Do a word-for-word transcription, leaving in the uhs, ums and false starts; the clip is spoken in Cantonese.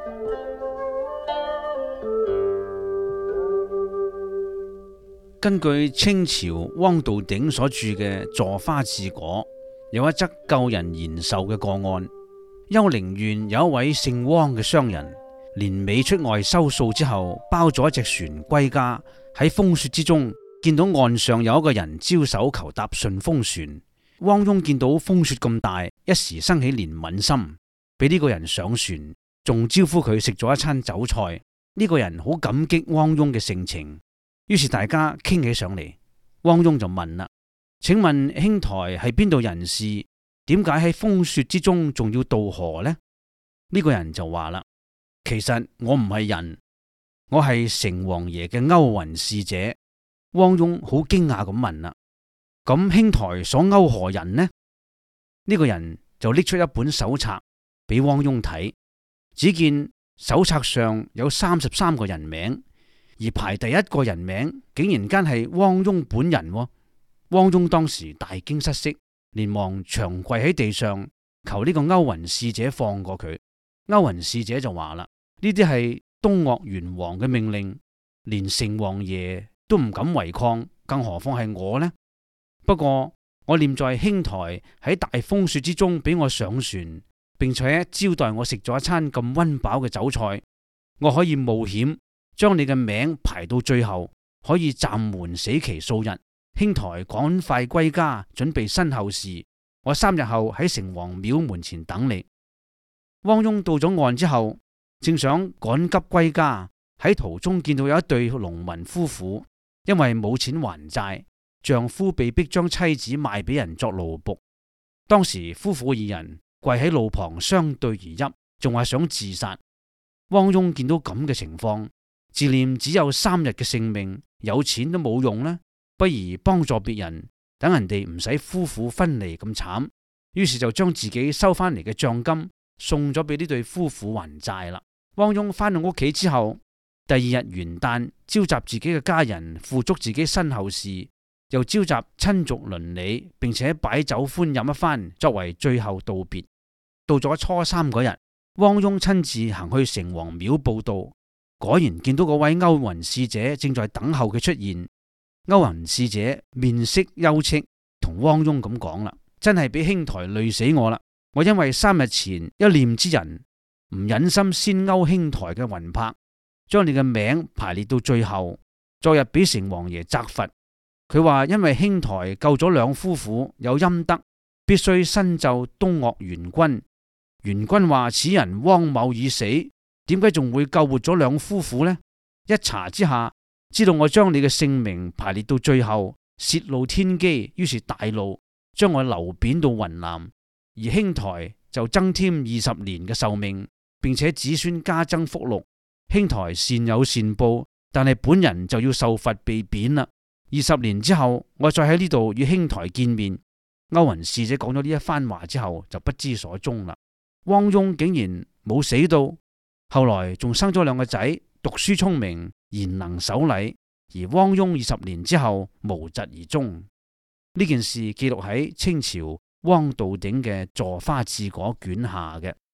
根據清朝汪道鼎所著嘅《坐花治果》，有一則救人延壽嘅個案。丘陵縣有一位姓汪嘅商人，年尾出外收數之後，包咗一隻船歸家。喺風雪之中，見到岸上有一個人招手求搭順風船。汪翁見到風雪咁大，一時生起憐憫心，俾呢個人上船，仲招呼佢食咗一餐酒菜。呢、這個人好感激汪翁嘅盛情。於是大家傾起上嚟，汪翁就問啦：請問兄台係邊度人士？點解喺風雪之中仲要渡河呢？呢、這個人就話啦：其實我唔係人，我係城隍爺嘅勾魂使者。汪翁好驚訝咁問啦：咁兄台所勾何人呢？呢、這個人就拎出一本手冊俾汪翁睇，只見手冊上有三十三個人名。而排第一個人名竟然間係汪翁本人。汪翁當時大驚失色，連忙長跪喺地上求呢個勾魂使者放過佢。勾魂使者就話啦：呢啲係東嶽元王嘅命令，連城隍爺都唔敢違抗，更何況係我呢？不過我念在兄台喺大風雪之中俾我上船，並且招待我食咗一餐咁溫飽嘅酒菜，我可以冒險將你嘅名排到最後，可以暫緩死期數日。兄台趕快歸家，準備身後事。我三日後喺城隍廟門前等你。汪翁到咗岸之後，正想趕急歸家，喺途中見到有一對農民夫婦，因為冇錢還債，丈夫被逼將妻子賣俾人作奴僕。當時夫婦二人跪喺路旁相對而泣，仲話想自殺。汪翁見到咁嘅情況，自念只有三日嘅性命，有錢都冇用啦，不如幫助別人，等人哋唔使夫婦分離咁慘。於是就將自己收翻嚟嘅賬金送咗俾呢對夫婦還債啦。汪翁翻到屋企之後，第二日元旦，召集自己嘅家人，付囑自己身後事，又召集親族鄰里，並且擺酒歡飲一番，作為最後道別。到咗初三嗰日，汪翁親自行去城隍廟報到。果然見到嗰位勾魂使者正在等候佢出現。勾魂使者面色憂戚，同汪翁咁講啦：真係俾兄台累死我啦！我因為三日前一念之仁，唔忍心先勾兄台嘅魂魄，將你嘅名排列到最後。昨日俾城隍爺責罰，佢話因為兄台救咗兩夫婦，有陰德，必須申奏東嶽元君。元君話此人汪某已死，點解仲會救活咗兩夫婦呢？一查之下，知道我將你嘅姓名排列到最後，泄露天機，於是大怒，將我流貶到雲南。而兄台就增添二十年嘅壽命，並且子孫加增福祿。兄台善有善報，但係本人就要受罰被貶啦。二十年之後，我再喺呢度與兄台見面。勾魂使者講咗呢一番話之後，就不知所終啦。汪翁竟然冇死到。後來仲生咗兩個仔，讀書聰明，賢能守禮。而汪翁二十年之後無疾而終。呢件事記錄喺清朝汪道鼎嘅《坐花治果》卷下嘅。